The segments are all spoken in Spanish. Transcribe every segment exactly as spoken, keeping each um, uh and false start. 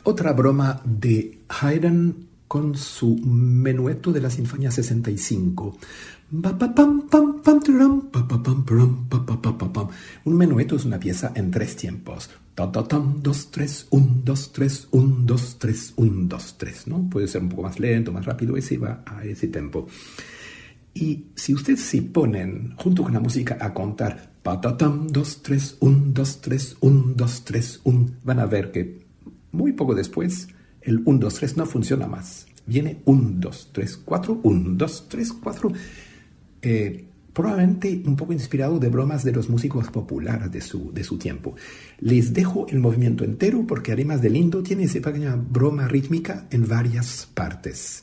Otra broma de Haydn con su menueto de la Sinfonía sesenta y cinco. Un menueto es una pieza en tres tiempos. dos, tres, uno, dos, tres, uno, dos, tres, uno, dos, tres, ¿no? Puede ser un poco más lento, más rápido, ese va a ese tempo. Y si ustedes se ponen junto con la música a contar dos, tres, uno, dos, tres, uno, dos, tres, uno, van a ver que muy poco después el uno, dos, tres no funciona más. Viene uno, dos, tres, cuatro, uno, dos, tres, cuatro. Eh, probablemente un poco inspirado de bromas de los músicos populares de su, de su tiempo. Les dejo el movimiento entero porque además de lindo tiene esa pequeña broma rítmica en varias partes.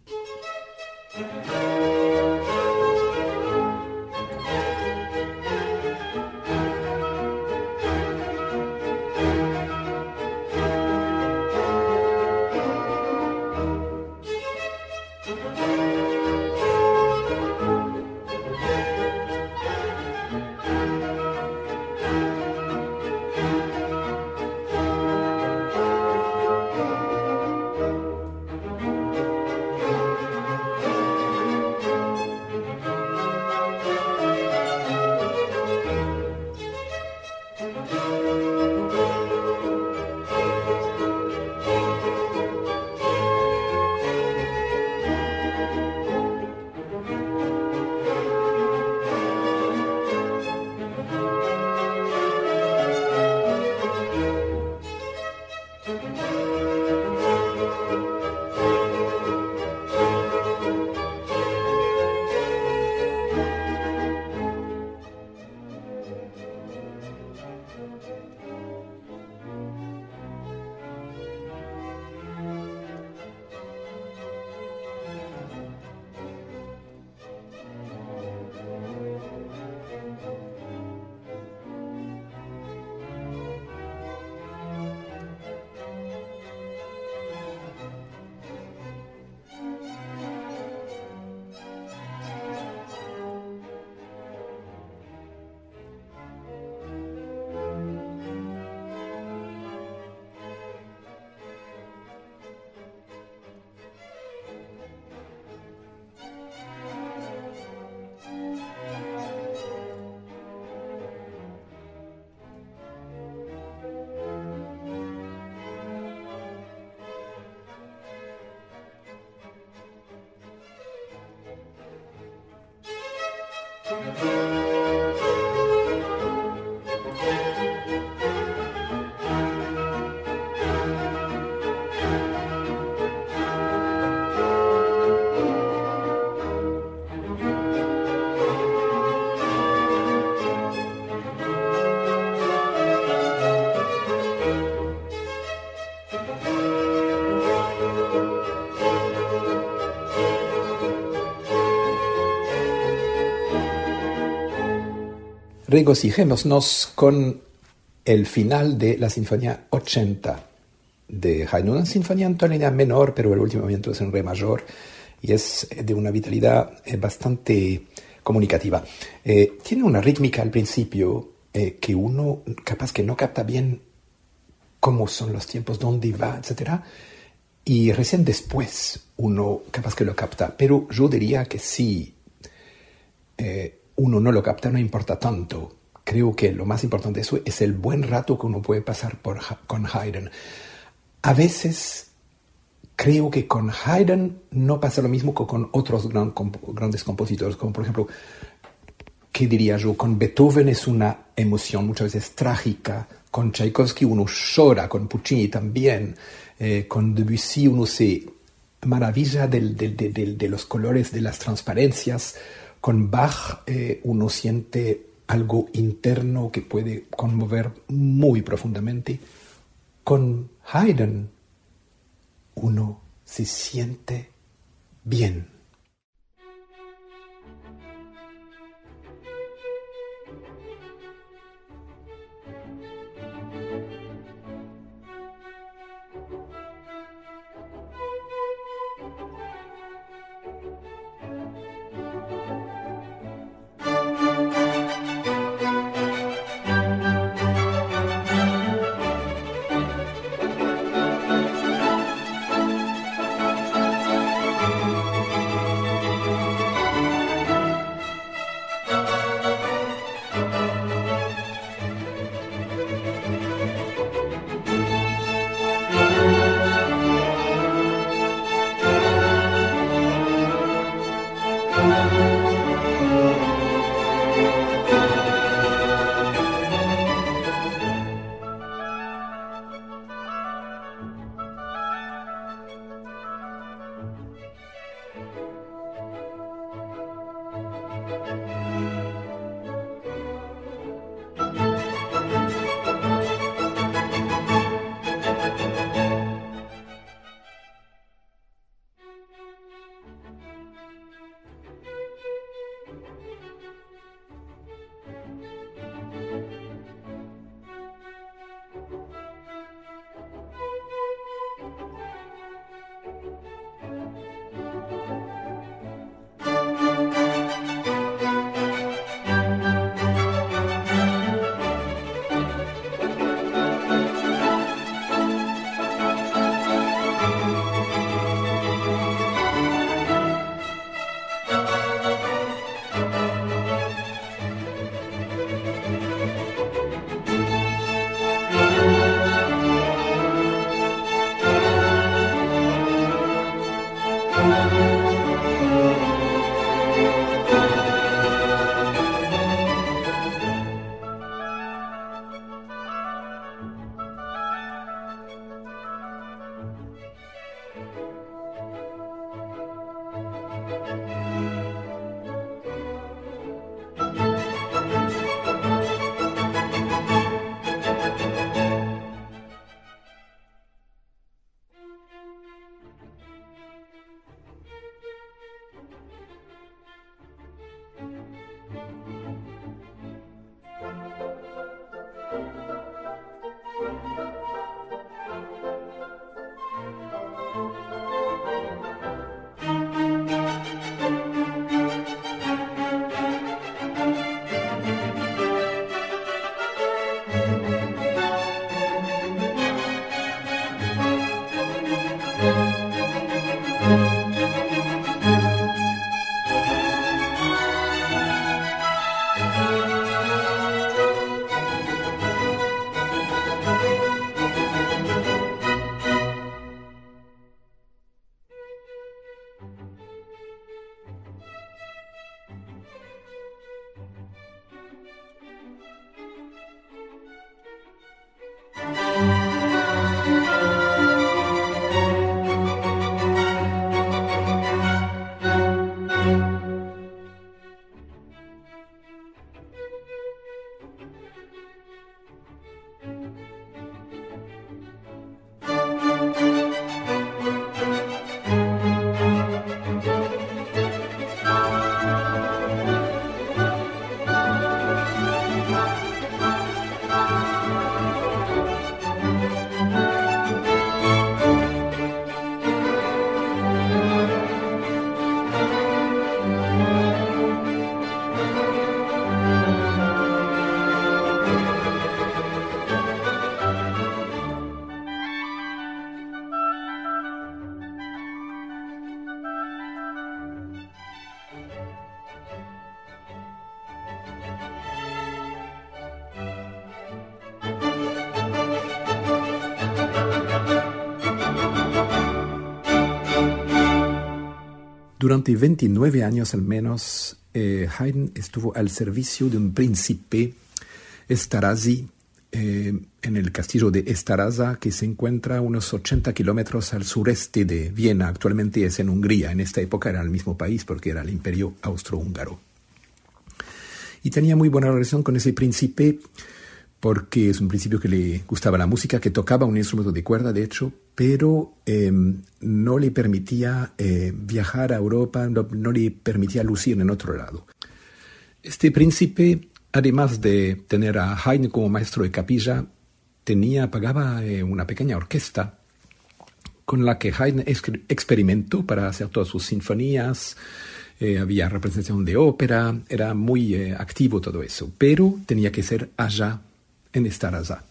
Regocijémonos con el final de la Sinfonía ochenta de Haydn, una sinfonía en tonalidad menor, pero el último movimiento es en re mayor y es de una vitalidad bastante comunicativa. Eh, tiene una rítmica al principio eh, que uno capaz que no capta bien cómo son los tiempos, dónde va, etcétera, y recién después uno capaz que lo capta, pero yo diría que sí. Eh, uno no lo capta, no importa tanto. Creo que lo más importante de eso es el buen rato que uno puede pasar por, con Haydn. A veces creo que con Haydn no pasa lo mismo que con otros gran, comp- grandes compositores, como por ejemplo, ¿qué diría yo? Con Beethoven es una emoción muchas veces trágica, con Tchaikovsky uno llora, con Puccini también, eh, con Debussy uno se maravilla del, del, del, del, de los colores, de las transparencias. Con Bach eh, uno siente algo interno que puede conmover muy profundamente. Con Haydn uno se siente bien. Durante veintinueve años al menos, eh, Haydn estuvo al servicio de un príncipe, Esterházy, eh, en el castillo de Estaraza, que se encuentra a unos ochenta kilómetros al sureste de Viena. Actualmente es en Hungría. En esta época era el mismo país porque era el Imperio Austrohúngaro. Y tenía muy buena relación con ese príncipe porque es un príncipe que le gustaba la música, que tocaba un instrumento de cuerda, de hecho, pero eh, no le permitía eh, viajar a Europa, no, no le permitía lucir en otro lado. Este príncipe, además de tener a Haydn como maestro de capilla, tenía, pagaba eh, una pequeña orquesta con la que Haydn experimentó para hacer todas sus sinfonías. Eh, había representación de ópera, era muy eh, activo todo eso, pero tenía que ser allá en Estaraza.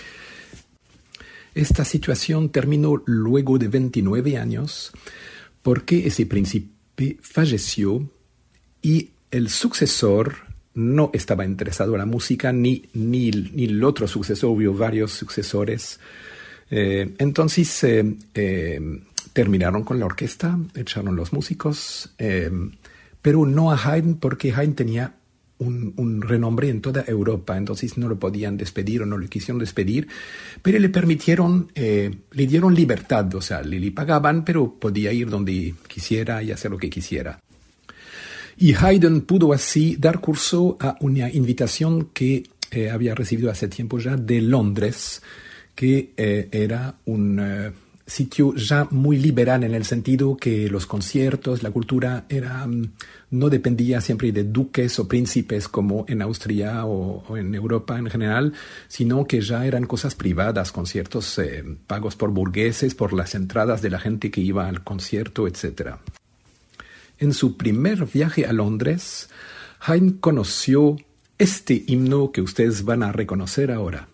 Esta situación terminó luego de veintinueve años porque ese príncipe falleció y el sucesor no estaba interesado en la música, ni, ni, ni el otro sucesor, hubo varios sucesores. Eh, entonces eh, eh, terminaron con la orquesta, echaron los músicos, eh, pero no a Haydn porque Haydn tenía Un, un renombre en toda Europa, entonces no lo podían despedir o no le quisieron despedir, pero le permitieron, eh, le dieron libertad, o sea, le, le pagaban, pero podía ir donde quisiera y hacer lo que quisiera. Y Haydn pudo así dar curso a una invitación que eh, había recibido hace tiempo ya de Londres, que eh, era un eh, sitio ya muy liberal en el sentido que los conciertos, la cultura era, no dependía siempre de duques o príncipes como en Austria o, o en Europa en general, sino que ya eran cosas privadas, conciertos eh, pagos por burgueses, por las entradas de la gente que iba al concierto, etcétera. En su primer viaje a Londres, Haydn conoció este himno que ustedes van a reconocer ahora.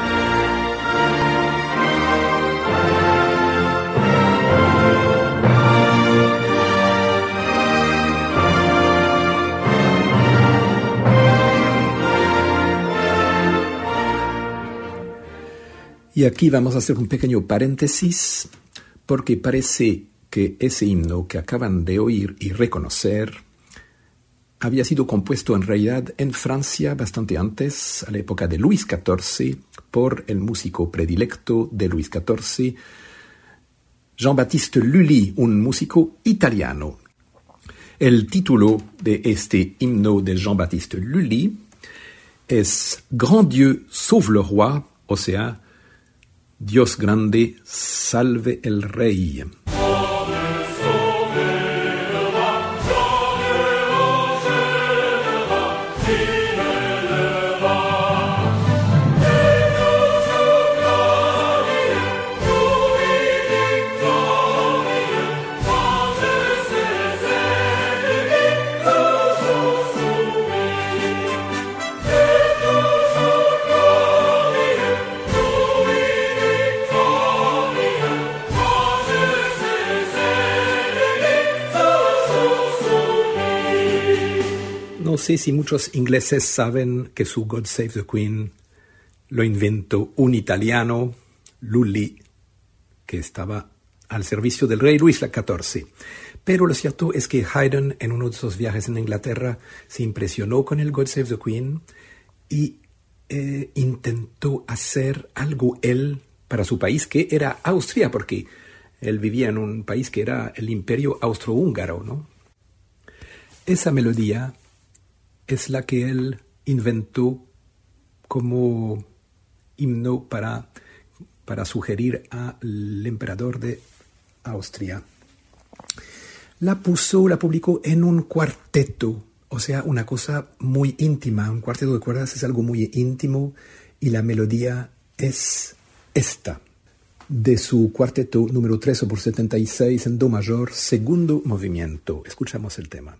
Y aquí vamos a hacer un pequeño paréntesis, porque parece que ese himno que acaban de oír y reconocer había sido compuesto en realidad en Francia bastante antes, a la época de Luis catorce, por el músico predilecto de Luis catorce, Jean-Baptiste Lully, un músico italiano. El título de este himno de Jean-Baptiste Lully es Grand Dieu sauve le roi, o sea, Dios grande, salve el rey. sé si muchos ingleses saben que su God Save the Queen lo inventó un italiano, Lully, que estaba al servicio del rey Luis catorce. Pero lo cierto es que Haydn, en uno de sus viajes en Inglaterra, se impresionó con el God Save the Queen y eh, intentó hacer algo él para su país, que era Austria, porque él vivía en un país que era el Imperio Austrohúngaro, ¿no? Esa melodía es la que él inventó como himno para, para sugerir al emperador de Austria. La puso, la publicó en un cuarteto, o sea, una cosa muy íntima. Un cuarteto de cuerdas es algo muy íntimo y la melodía es esta, de su cuarteto número tres por setenta y seis en do mayor, segundo movimiento. Escuchamos el tema.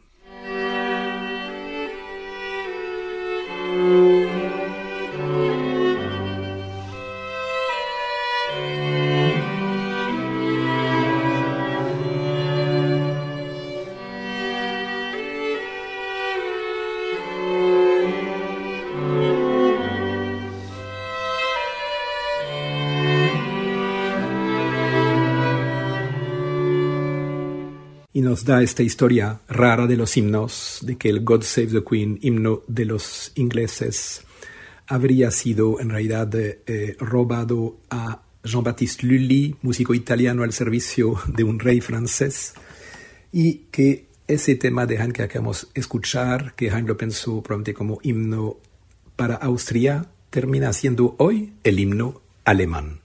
Y nos da esta historia rara de los himnos, de que el God Save the Queen, himno de los ingleses, habría sido en realidad eh, robado a Jean-Baptiste Lully, músico italiano al servicio de un rey francés, y que ese tema de Haydn que acabamos de escuchar, que Haydn lo pensó probablemente como himno para Austria, termina siendo hoy el himno alemán.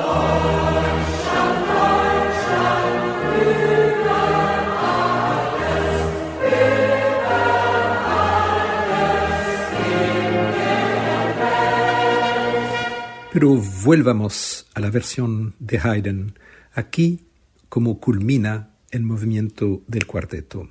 Pero volvamos a la versión de Haydn, aquí como culmina el movimiento del cuarteto.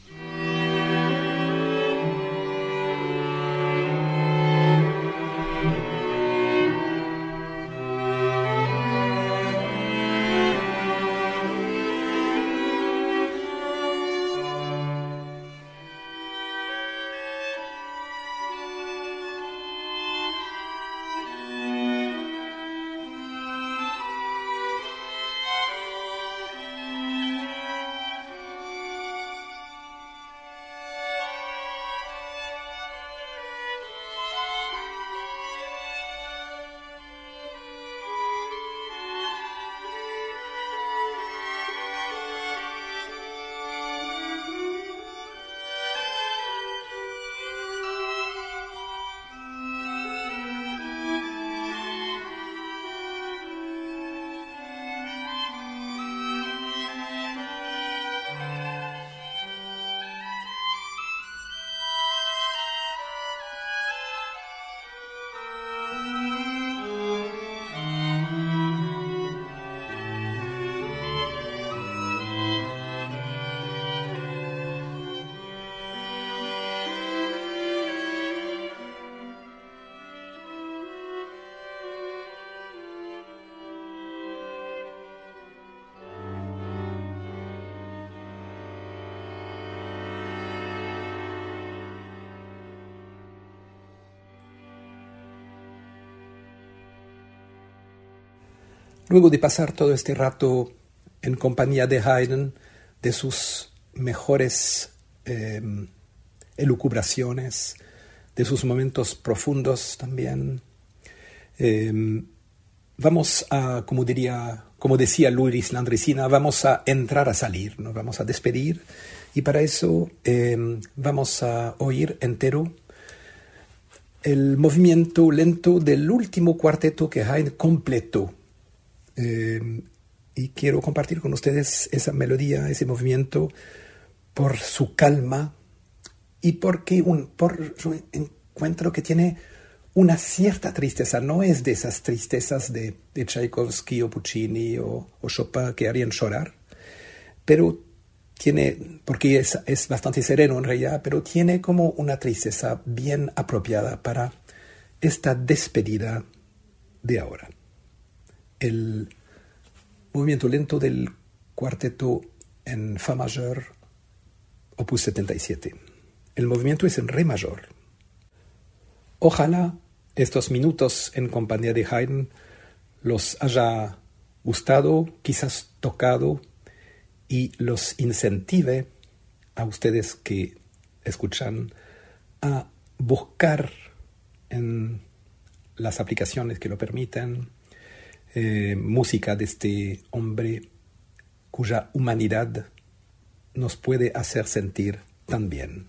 Luego de pasar todo este rato en compañía de Haydn, de sus mejores eh, elucubraciones, de sus momentos profundos también, eh, vamos a, como diría, como decía Luis Landricina, vamos a entrar a salir, nos vamos a despedir, y para eso eh, vamos a oír entero el movimiento lento del último cuarteto que Haydn completó. Eh, y quiero compartir con ustedes esa melodía, ese movimiento, por su calma y porque un, por su encuentro que tiene una cierta tristeza. No es de esas tristezas de, de Tchaikovsky o Puccini o, o Chopin que harían llorar, pero tiene, porque es, es bastante sereno en realidad, pero tiene como una tristeza bien apropiada para esta despedida de ahora. El movimiento lento del cuarteto en Fa mayor, opus setenta y siete. El movimiento es en re mayor. Ojalá estos minutos en compañía de Haydn los haya gustado, quizás tocado, y los incentive a ustedes que escuchan a buscar en las aplicaciones que lo permiten eh, música de este hombre cuya humanidad nos puede hacer sentir tan bien.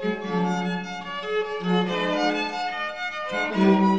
Thank you.